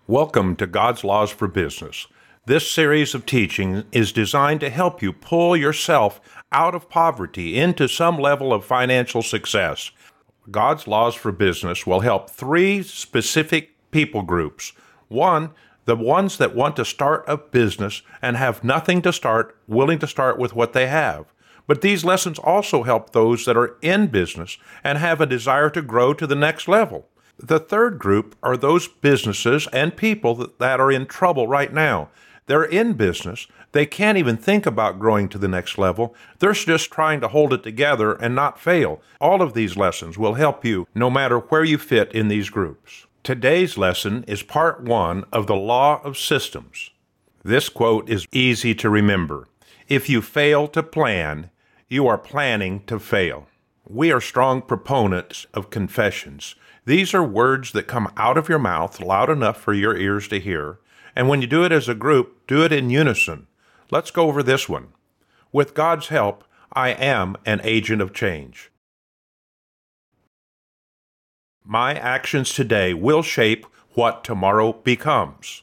Welcome to God's Laws for Business. This series of teaching is designed to help you pull yourself out of poverty into some level of financial success. God's Laws for Business will help three specific people groups. One, the ones that want to start a business and have nothing to start, willing to start with what they have. But these lessons also help those that are in business and have a desire to grow to the next level. The third group are those businesses and people that are in trouble right now. They're in business. They can't even think about growing to the next level. They're just trying to hold it together and not fail. All of these lessons will help you no matter where you fit in these groups. Today's lesson is part one of the Law of Systems. This quote is easy to remember. If you fail to plan, you are planning to fail. We are strong proponents of confessions. These are words that come out of your mouth loud enough for your ears to hear. And when you do it as a group, do it in unison. Let's go over this one. With God's help, I am an agent of change. My actions today will shape what tomorrow becomes.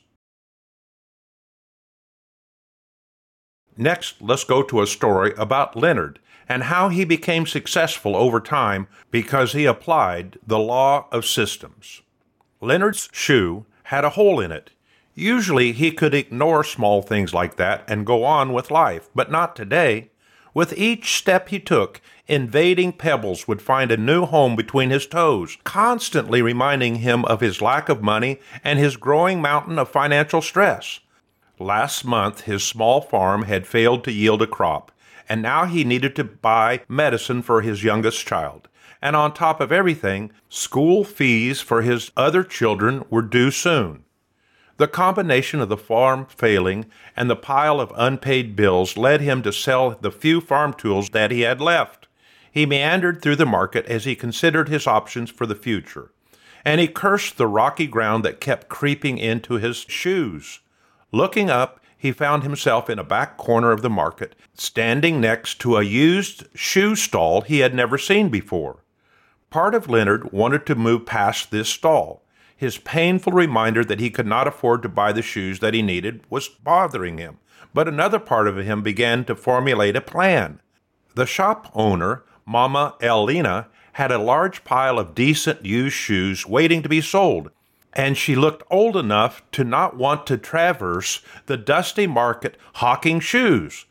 Next, let's go to a story about Leonard and how he became successful over time because he applied the law of systems. Leonard's shoe had a hole in it. Usually he could ignore small things like that and go on with life, but not today. With each step he took, invading pebbles would find a new home between his toes, constantly reminding him of his lack of money and his growing mountain of financial stress. Last month, his small farm had failed to yield a crop, and now he needed to buy medicine for his youngest child. And on top of everything, school fees for his other children were due soon. The combination of the farm failing and the pile of unpaid bills led him to sell the few farm tools that he had left. He meandered through the market as he considered his options for the future, and he cursed the rocky ground that kept creeping into his shoes. Looking up, he found himself in a back corner of the market, standing next to a used shoe stall he had never seen before. Part of Leonard wanted to move past this stall. His painful reminder that he could not afford to buy the shoes that he needed was bothering him, but another part of him began to formulate a plan. The shop owner, Mama Elena, had a large pile of decent used shoes waiting to be sold, and she looked old enough to not want to traverse the dusty market hawking shoes.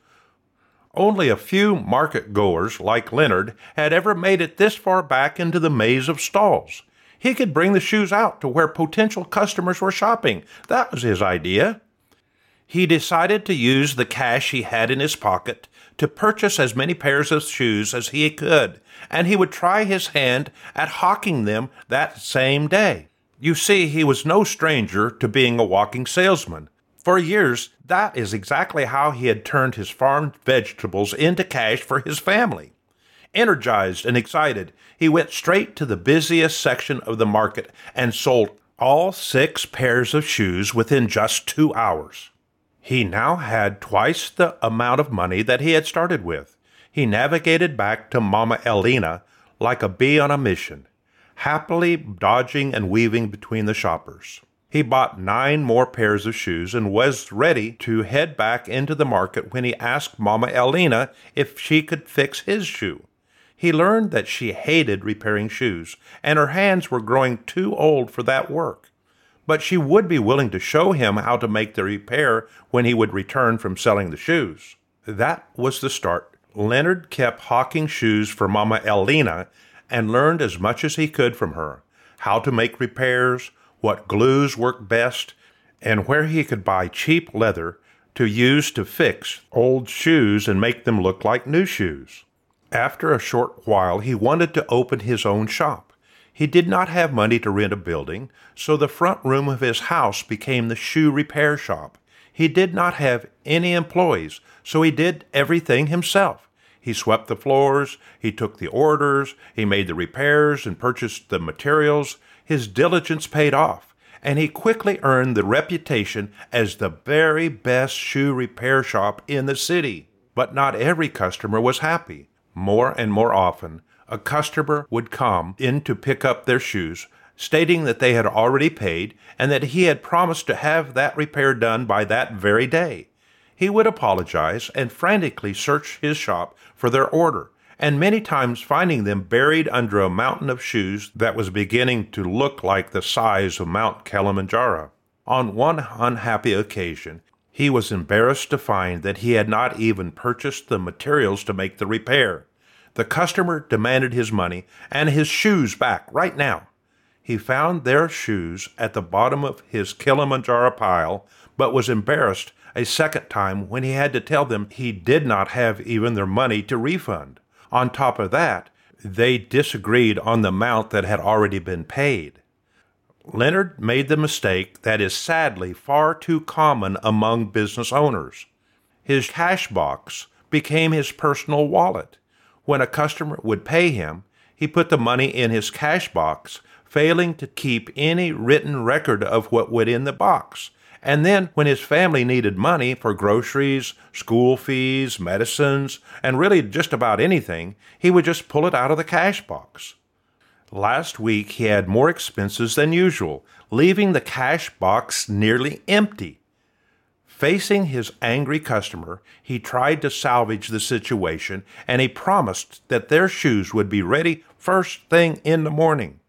Only a few market goers like Leonard had ever made it this far back into the maze of stalls. He could bring the shoes out to where potential customers were shopping. That was his idea. He decided to use the cash he had in his pocket to purchase as many pairs of shoes as he could, and he would try his hand at hawking them that same day. You see, he was no stranger to being a walking salesman. For years, that is exactly how he had turned his farmed vegetables into cash for his family. Energized and excited, he went straight to the busiest section of the market and sold all 6 pairs of shoes within just 2 hours. He now had twice the amount of money that he had started with. He navigated back to Mama Elena like a bee on a mission, happily dodging and weaving between the shoppers. He bought 9 more pairs of shoes and was ready to head back into the market when he asked Mama Elena if she could fix his shoe. He learned that she hated repairing shoes, and her hands were growing too old for that work. But she would be willing to show him how to make the repair when he would return from selling the shoes. That was the start. Leonard kept hawking shoes for Mama Elena and learned as much as he could from her, how to make repairs, what glues worked best, and where he could buy cheap leather to use to fix old shoes and make them look like new shoes. After a short while, he wanted to open his own shop. He did not have money to rent a building, so the front room of his house became the shoe repair shop. He did not have any employees, so he did everything himself. He swept the floors, he took the orders, he made the repairs and purchased the materials. His diligence paid off, and he quickly earned the reputation as the very best shoe repair shop in the city. But not every customer was happy. More and more often, a customer would come in to pick up their shoes, stating that they had already paid and that he had promised to have that repair done by that very day. He would apologize and frantically search his shop for their order, and many times finding them buried under a mountain of shoes that was beginning to look like the size of Mount Kilimanjaro. On one unhappy occasion, he was embarrassed to find that he had not even purchased the materials to make the repair. The customer demanded his money and his shoes back right now. He found their shoes at the bottom of his Kilimanjaro pile, but was embarrassed a second time when he had to tell them he did not have even their money to refund. On top of that, they disagreed on the amount that had already been paid. Leonard made the mistake that is sadly far too common among business owners. His cash box became his personal wallet. When a customer would pay him, he put the money in his cash box, failing to keep any written record of what went in the box. And then when his family needed money for groceries, school fees, medicines, and really just about anything, he would just pull it out of the cash box. Last week he had more expenses than usual, leaving the cash box nearly empty. Facing his angry customer, he tried to salvage the situation, and he promised that their shoes would be ready first thing in the morning.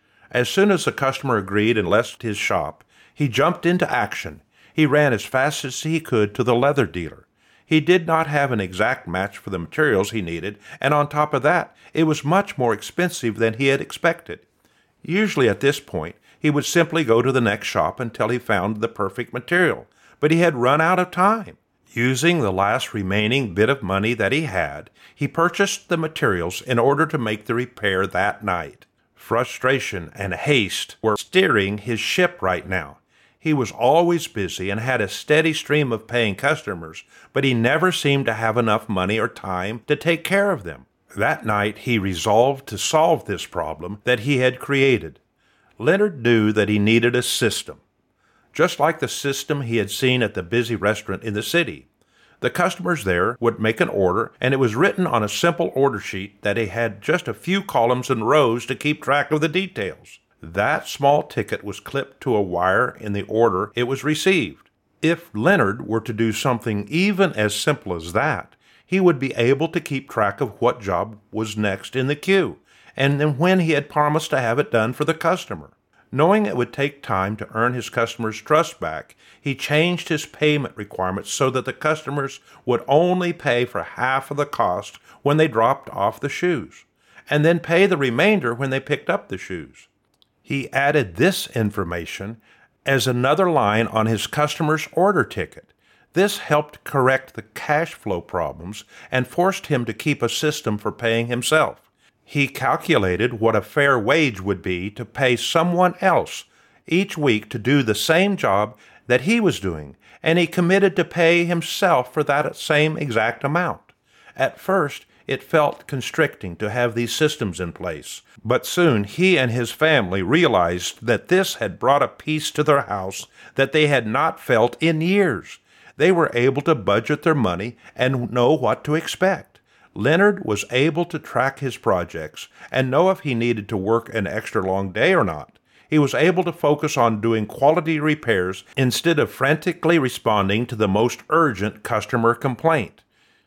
As soon as the customer agreed and left his shop, he jumped into action. He ran as fast as he could to the leather dealer. He did not have an exact match for the materials he needed, and on top of that, it was much more expensive than he had expected. Usually at this point, he would simply go to the next shop until he found the perfect material, but he had run out of time. Using the last remaining bit of money that he had, he purchased the materials in order to make the repair that night. Frustration and haste were steering his ship right now. He was always busy and had a steady stream of paying customers, but he never seemed to have enough money or time to take care of them. That night he resolved to solve this problem that he had created. Leonard knew that he needed a system, just like the system he had seen at the busy restaurant in the city. The customers there would make an order, and it was written on a simple order sheet that had just a few columns and rows to keep track of the details. That small ticket was clipped to a wire in the order it was received. If Leonard were to do something even as simple as that, he would be able to keep track of what job was next in the queue, and then when he had promised to have it done for the customer. Knowing it would take time to earn his customers' trust back, he changed his payment requirements so that the customers would only pay for half of the cost when they dropped off the shoes, and then pay the remainder when they picked up the shoes. He added this information as another line on his customer's order ticket. This helped correct the cash flow problems and forced him to keep a system for paying himself. He calculated what a fair wage would be to pay someone else each week to do the same job that he was doing, and he committed to pay himself for that same exact amount. At first, it felt constricting to have these systems in place, but soon he and his family realized that this had brought a peace to their house that they had not felt in years. They were able to budget their money and know what to expect. Leonard was able to track his projects and know if he needed to work an extra long day or not. He was able to focus on doing quality repairs instead of frantically responding to the most urgent customer complaint.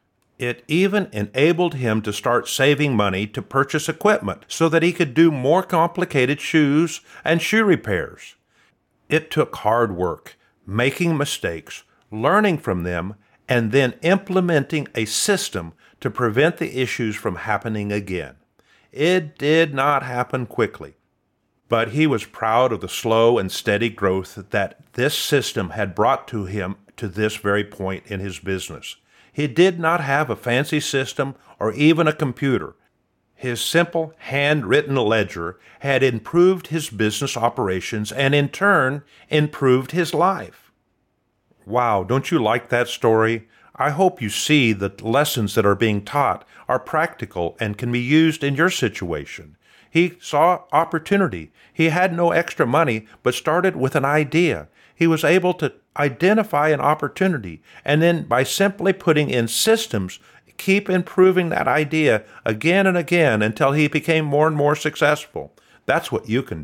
It even enabled him to start saving money to purchase equipment so that he could do more complicated shoes and shoe repairs. It took hard work, making mistakes, learning from them, and then implementing a system to prevent the issues from happening again. It did not happen quickly, but he was proud of the slow and steady growth that this system had brought to him to this very point in his business. He did not have a fancy system or even a computer. His simple handwritten ledger had improved his business operations and in turn improved his life. Wow, don't you like that story? I hope you see that lessons that are being taught are practical and can be used in your situation. He saw opportunity. He had no extra money, but started with an idea. He was able to identify an opportunity, and then by simply putting in systems, keep improving that idea again and again until he became more and more successful. That's what you can do.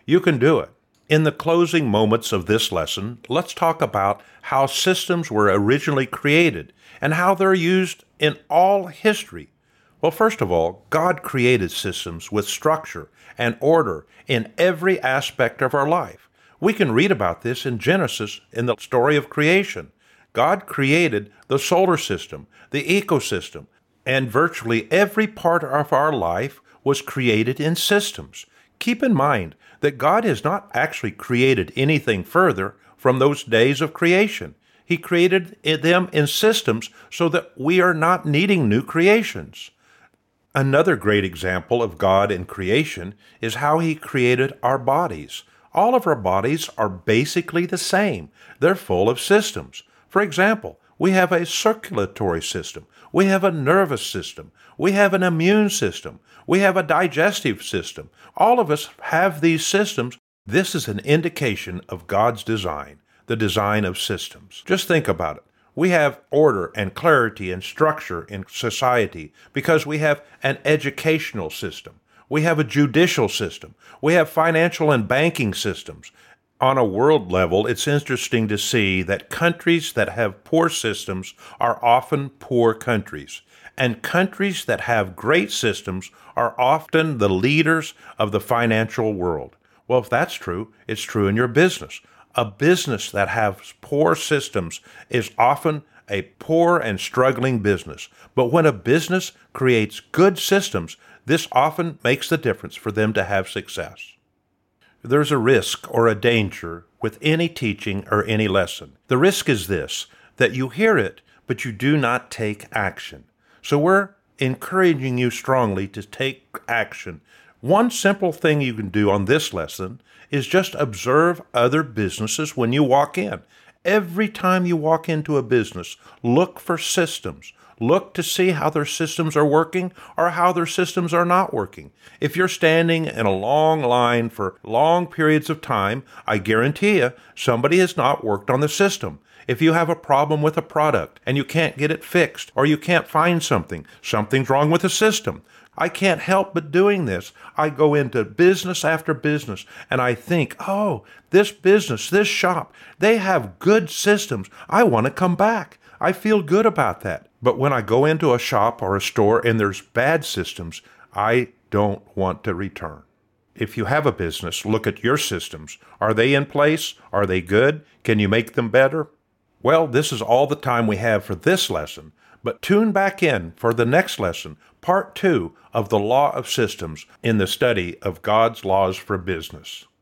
You can do it. In the closing moments of this lesson, let's talk about how systems were originally created and how they're used in all history. Well, first of all, God created systems with structure and order in every aspect of our life. We can read about this in Genesis in the story of creation. God created the solar system, the ecosystem, and virtually every part of our life was created in systems. Keep in mind that God has not actually created anything further from those days of creation. He created them in systems so that we are not needing new creations. Another great example of God in creation is how He created our bodies. All of our bodies are basically the same. They're full of systems. For example, we have a circulatory system. We have a nervous system. We have an immune system. We have a digestive system. All of us have these systems. This is an indication of God's design, the design of systems. Just think about it. We have order and clarity and structure in society because we have an educational system. We have a judicial system. We have financial and banking systems. On a world level, it's interesting to see that countries that have poor systems are often poor countries, and countries that have great systems are often the leaders of the financial world. Well, if that's true, it's true in your business. A business that has poor systems is often a poor and struggling business. But when a business creates good systems, this often makes the difference for them to have success. There's a risk or a danger with any teaching or any lesson. The risk is this, that you hear it, but you do not take action. So we're encouraging you strongly to take action. One simple thing you can do on this lesson is just observe other businesses when you walk in. Every time you walk into a business, look for systems. Look to see how their systems are working or how their systems are not working. If you're standing in a long line for long periods of time, I guarantee you somebody has not worked on the system. If you have a problem with a product and you can't get it fixed or you can't find something, something's wrong with the system. I can't help but doing this. I go into business after business and I think, oh, this business, this shop, they have good systems. I want to come back. I feel good about that. But when I go into a shop or a store and there's bad systems, I don't want to return. If you have a business, look at your systems. Are they in place? Are they good? Can you make them better? Well, this is all the time we have for this lesson, but tune back in for the next lesson, part 2 of the Law of Systems in the study of God's laws for business.